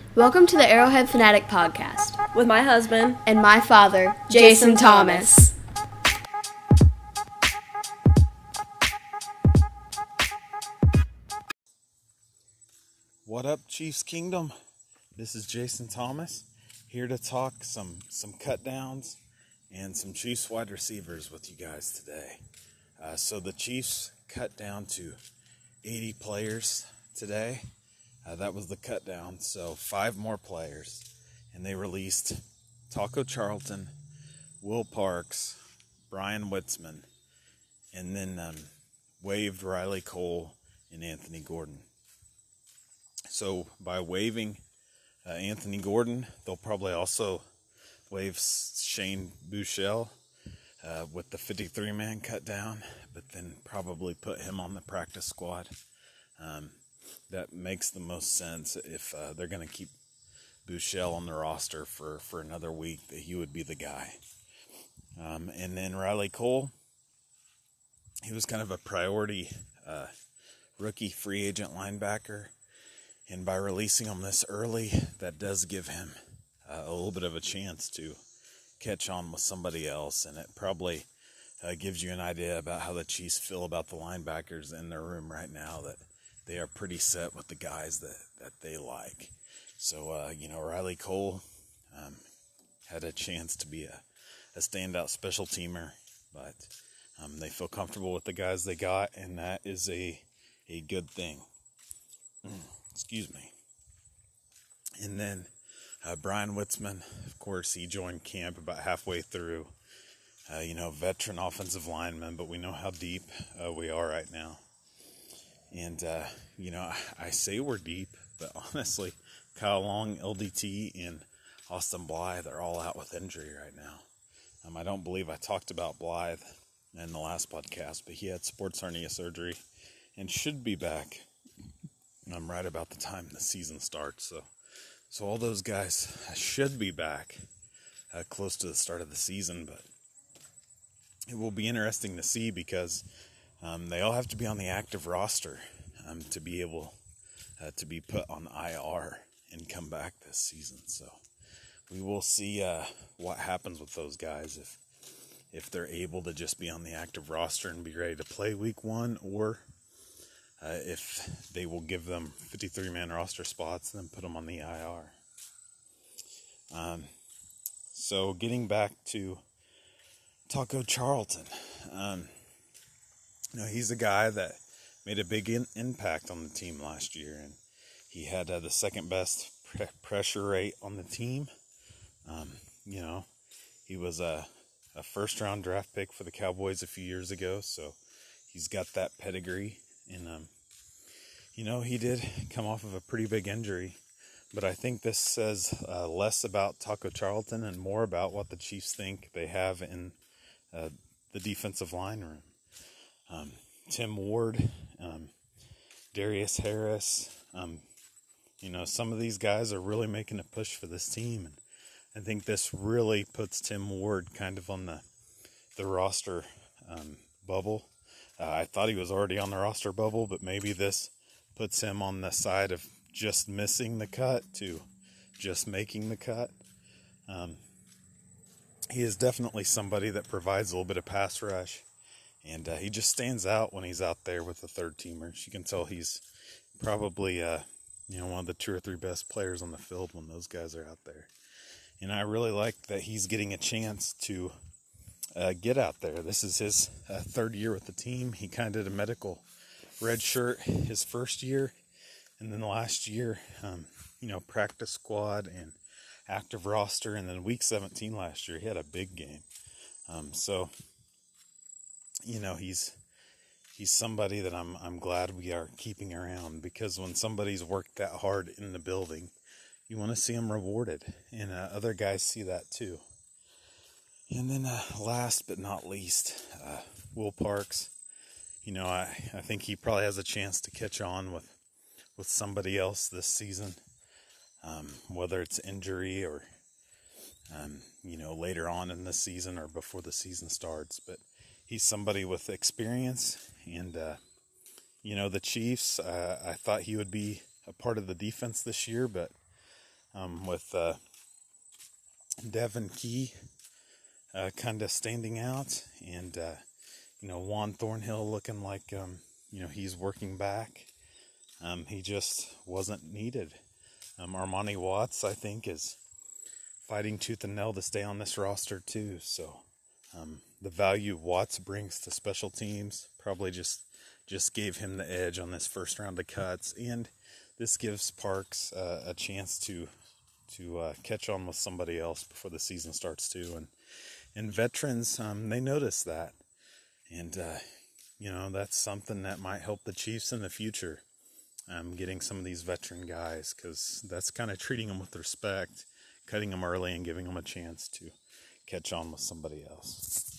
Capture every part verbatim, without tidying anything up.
Welcome to the Arrowhead Fanatic Podcast with my husband and my father, Jason, Jason Thomas. Thomas. What up, Chiefs Kingdom? This is Jason Thomas, here to talk some some cut downs and some Chiefs wide receivers with you guys today. Uh, so the Chiefs cut down to eighty players today. Uh, that was the cut down, so five more players. And they released Taco Charlton, Will Parks, Brian Witzman, and then um, waived Riley Cole and Anthony Gordon. So by waiving uh, Anthony Gordon, they'll probably also waive Shane Buechele uh, with the fifty-three man cut down, but then probably put him on the practice squad. Um, that makes the most sense if uh, they're going to keep Buechele on the roster for, for another week, that he would be the guy. Um, and then Riley Cole, he was kind of a priority uh, rookie free agent linebacker. And by releasing him this early, that does give him uh, a little bit of a chance to catch on with somebody else. And it probably uh, gives you an idea about how the Chiefs feel about the linebackers in their room right now, that they are pretty set with the guys that, that they like. So, uh, you know, Riley Cole um, had a chance to be a, a standout special teamer, but um, they feel comfortable with the guys they got, and that is a, a good thing. Mm. Excuse me. And then uh, Brian Witzman, of course, he joined camp about halfway through. Uh, you know, veteran offensive lineman, but we know how deep uh, we are right now. And, uh, you know, I, I say we're deep, but honestly, Kyle Long, L D T, and Austin Blythe are all out with injury right now. Um, I don't believe I talked about Blythe in the last podcast, but he had sports hernia surgery and should be back I'm right about the time the season starts. So so all those guys should be back uh, close to the start of the season, but it will be interesting to see because um, they all have to be on the active roster um, to be able uh, to be put on I R and come back this season. So we will see uh, what happens with those guys, if if they're able to just be on the active roster and be ready to play week one, or Uh, if they will give them fifty-three man roster spots and then put them on the I R. Um, so getting back to Taco Charlton. Um, you know, he's a guy that made a big in- impact on the team last year, and he had uh, the second best pre- pressure rate on the team. Um, you know, he was a, a first round draft pick for the Cowboys a few years ago, so he's got that pedigree. And, um, you know, he did come off of a pretty big injury, but I think this says uh, less about Taco Charlton and more about what the Chiefs think they have in uh, the defensive line room. Um, Tim Ward, um, Darius Harris, um, you know, some of these guys are really making a push for this team, and I think this really puts Tim Ward kind of on the, the roster um, bubble. Uh, I thought he was already on the roster bubble, but maybe this puts him on the side of just missing the cut to just making the cut. Um, he is definitely somebody that provides a little bit of pass rush, and uh, he just stands out when he's out there with the third teamers. You can tell he's probably uh, you know one of the two or three best players on the field when those guys are out there. And I really like that he's getting a chance to Uh, get out there. This is his uh, third year with the team. He kind of did a medical red shirt his first year, and then last year, um, you know, practice squad and active roster, and then week seventeen last year, he had a big game. Um, so, you know, he's he's somebody that I'm I'm glad we are keeping around, because when somebody's worked that hard in the building, you want to see them rewarded, and uh, other guys see that too. And then uh, last but not least, uh, Will Parks. You know, I, I think he probably has a chance to catch on with, with somebody else this season, um, whether it's injury or, um, you know, later on in the season or before the season starts. But he's somebody with experience, and, uh, you know, the Chiefs, uh, I thought he would be a part of the defense this year, but um, with uh, Devin Key uh, kind of standing out, and uh, you know, Juan Thornhill looking like um, you know, he's working back. Um, he just wasn't needed. Um, Armani Watts, I think, is fighting tooth and nail to stay on this roster too. So um, the value Watts brings to special teams probably just just gave him the edge on this first round of cuts, and this gives Parks uh, a chance to to uh, catch on with somebody else before the season starts too. And and veterans, um, they notice that, and uh, you know, that's something that might help the Chiefs in the future. Um, getting some of these veteran guys, because that's kind of treating them with respect, cutting them early and giving them a chance to catch on with somebody else.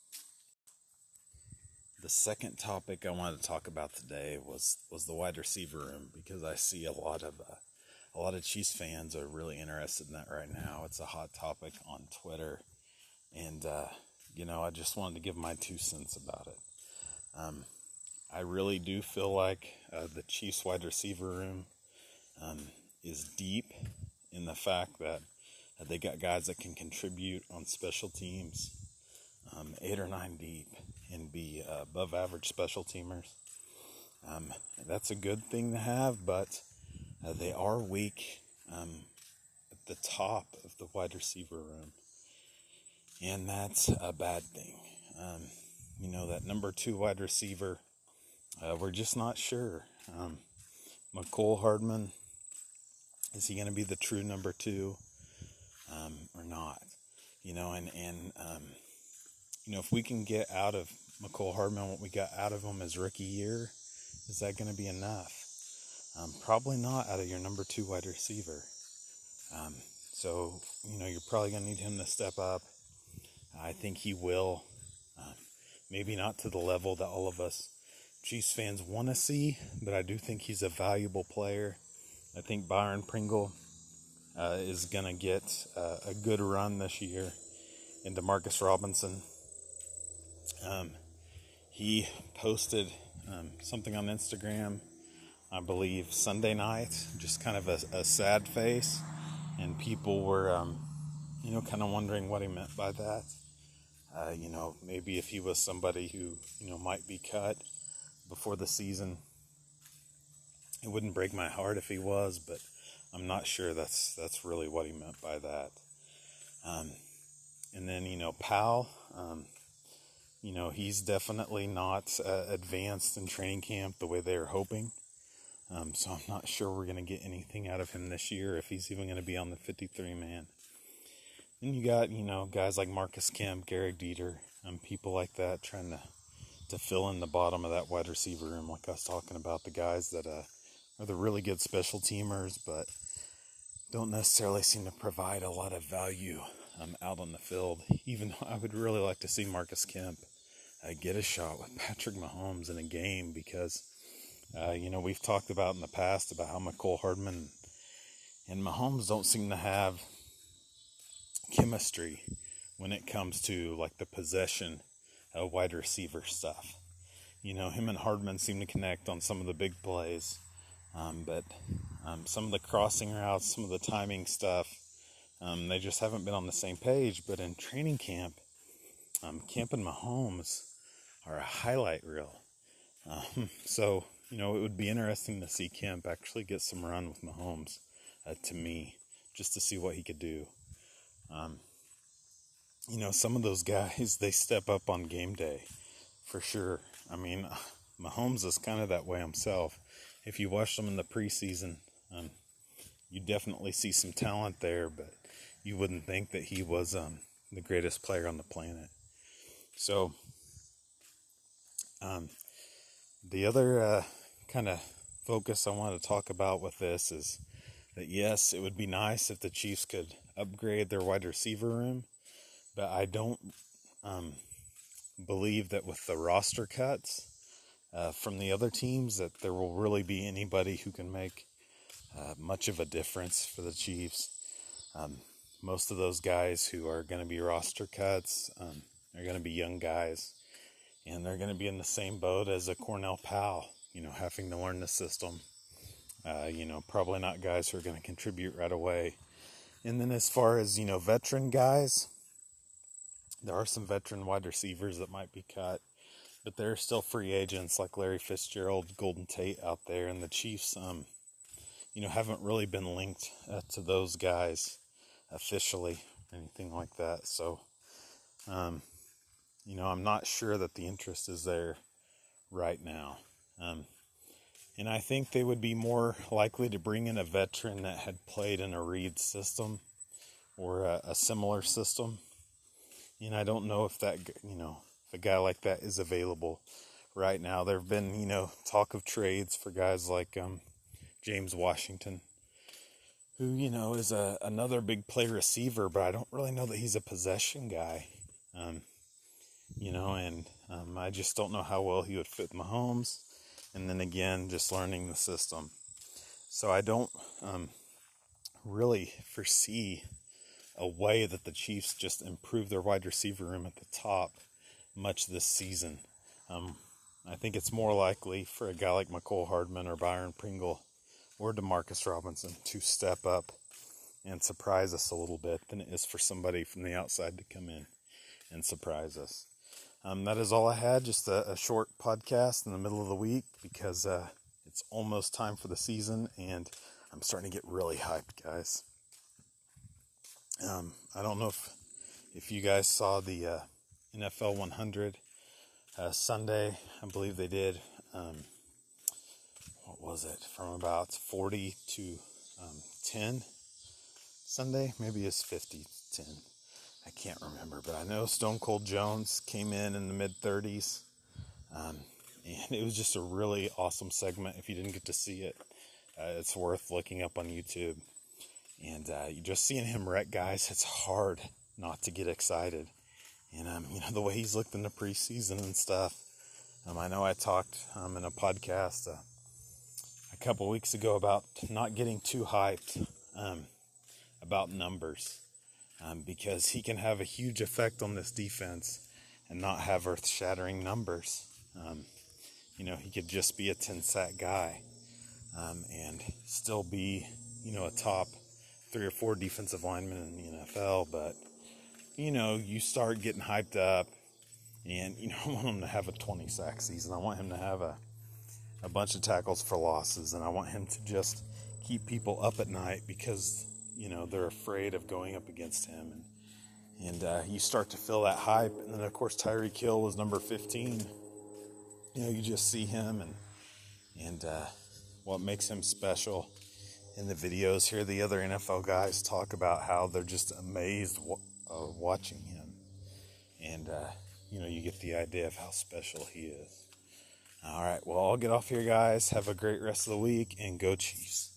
The second topic I wanted to talk about today was was the wide receiver room, because I see a lot of uh, a lot of Chiefs fans are really interested in that right now. It's a hot topic on Twitter, and uh, you know, I just wanted to give my two cents about it. Um, I really do feel like uh, the Chiefs wide receiver room um, is deep in the fact that uh, they got guys that can contribute on special teams, um, eight or nine deep, and be uh, above average special teamers. Um, that's a good thing to have, but uh, they are weak um, at the top of the wide receiver room, and that's a bad thing. Um, you know, that number two wide receiver, Uh, we're just not sure. Um, Mecole Hardman, is he going to be the true number two um, or not? You know, and, and um, you know, if we can get out of Mecole Hardman what we got out of him his rookie year, is that going to be enough? Um, probably not out of your number two wide receiver. Um, so, you know, you're probably going to need him to step up. I think he will. Uh, maybe not to the level that all of us Chiefs fans want to see, but I do think he's a valuable player. I think Byron Pringle uh, is going to get uh, a good run this year. And Demarcus Robinson, um, he posted um, something on Instagram, I believe Sunday night, just kind of a, a sad face, and people were, um, you know, kind of wondering what he meant by that. Uh, you know, maybe if he was somebody who, you know, might be cut before the season, it wouldn't break my heart if he was, but I'm not sure that's that's really what he meant by that. Um, and then, you know, Powell, um, you know, he's definitely not uh, advanced in training camp the way they were hoping. Um, so I'm not sure we're going to get anything out of him this year, if he's even going to be on the fifty-three man. Then you got, you know, guys like Marcus Kemp, Garrett Dieter, um, people like that trying to to fill in the bottom of that wide receiver room, like I was talking about, the guys that uh, are the really good special teamers, but don't necessarily seem to provide a lot of value um, out on the field. Even though I would really like to see Marcus Kemp uh, get a shot with Patrick Mahomes in a game, because, uh, you know, we've talked about in the past about how Mecole Hardman and Mahomes don't seem to have chemistry when it comes to, like, the possession Uh, wide receiver stuff. You know, him and Hardman seem to connect on some of the big plays, um, but um, some of the crossing routes, some of the timing stuff, um, they just haven't been on the same page. But in training camp, um, Kemp and Mahomes are a highlight reel. Um, so, you know, it would be interesting to see Kemp actually get some run with Mahomes, uh, to me, just to see what he could do. Um, You know, some of those guys, they step up on game day, for sure. I mean, Mahomes is kind of that way himself. If you watch him in the preseason, um, you definitely see some talent there, but you wouldn't think that he was um, the greatest player on the planet. So, um, the other uh, kind of focus I want to talk about with this is that, yes, it would be nice if the Chiefs could upgrade their wide receiver room, but I don't um, believe that with the roster cuts uh, from the other teams that there will really be anybody who can make uh, much of a difference for the Chiefs. Um, most of those guys who are going to be roster cuts um, are going to be young guys, and they're going to be in the same boat as a Cornell Powell, you know, having to learn the system. Uh, you know, probably not guys who are going to contribute right away. And then as far as, you know, veteran guys, there are some veteran wide receivers that might be cut, but there are still free agents like Larry Fitzgerald, Golden Tate out there, and the Chiefs, um, you know, haven't really been linked uh, to those guys officially, anything like that. So, um, you know, I'm not sure that the interest is there right now. Um, and I think they would be more likely to bring in a veteran that had played in a Reid system or a, a similar system. And I don't know if that, you know, if a guy like that is available right now. There have been, you know, talk of trades for guys like um, James Washington, who, you know, is a, another big play receiver, but I don't really know that he's a possession guy. Um, you know, and um, I just don't know how well he would fit Mahomes. And then again, just learning the system. So I don't um, really foresee a way that the Chiefs just improve their wide receiver room at the top much this season. Um, I think it's more likely for a guy like Mecole Hardman or Byron Pringle or Demarcus Robinson to step up and surprise us a little bit than it is for somebody from the outside to come in and surprise us. Um, that is all I had, just a, a short podcast in the middle of the week because uh, it's almost time for the season and I'm starting to get really hyped, guys. Um, I don't know if if you guys saw the uh, N F L one hundred uh, Sunday. I believe they did. Um, what was it? From about forty to um, ten Sunday. Maybe it's fifty to ten. I can't remember, but I know Stone Cold Jones came in in the mid thirties. Um, and it was just a really awesome segment. If you didn't get to see it, uh, it's worth looking up on YouTube. And uh, you just seeing him wreck guys, it's hard not to get excited. And, um, you know, the way he's looked in the preseason and stuff. Um, I know I talked um, in a podcast uh, a couple weeks ago about not getting too hyped um, about numbers. Um, because he can have a huge effect on this defense and not have earth-shattering numbers. Um, you know, he could just be a ten-sack guy um, and still be, you know, a top three or four defensive linemen in the N F L, but, you know, you start getting hyped up, and, you know, I want him to have a twenty-sack season. I want him to have a, a bunch of tackles for losses, and I want him to just keep people up at night because, you know, they're afraid of going up against him, and, and uh, you start to feel that hype, and then, of course, Tyreek Hill was number fifteen. You know, you just see him, and, and uh, what makes him special. In the videos, hear the other N F L guys talk about how they're just amazed w- uh, watching him. And, uh, you know, you get the idea of how special he is. All right, well, I'll get off here, guys. Have a great rest of the week, and go Chiefs.